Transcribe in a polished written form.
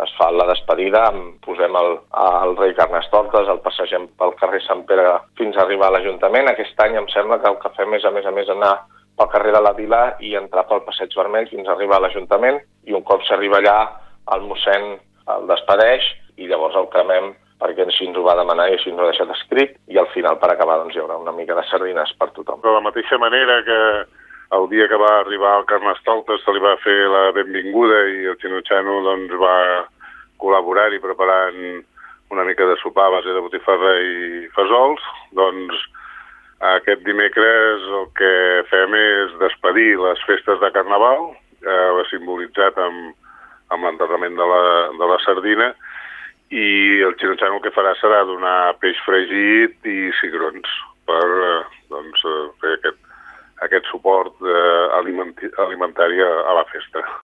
es fa la despedida, posem el rei Carnestoltes, el passegem pel carrer Sant Pere fins a arribar a l'Ajuntament. Aquest any em sembla que el que fem és, a més, anar pel carrer de la Vila i entrar pel Passeig Vermell fins a arribar a l'Ajuntament, i un cop s'arriba allà, el mossèn el despedeix i llavors el cremem, perquè així ens ho va demanar i així ens ho ha deixat escrit, i al final, per acabar, doncs, hi haurà una mica de sardines per tothom. De la mateixa manera que el dia que va arribar el Carnestoltes se li va fer la benvinguda i el Xinutxano doncs, va col·laborar-hi preparant una mica de sopar a base de botifarra i fesols, doncs aquest dimecres el que fem és despedir les festes de Carnaval, simbolitzat amb l'enterrament de la sardina, i el Xinutxano el que farà serà donar peix fregit i cigrons per fer aquest suport alimentari a la festa.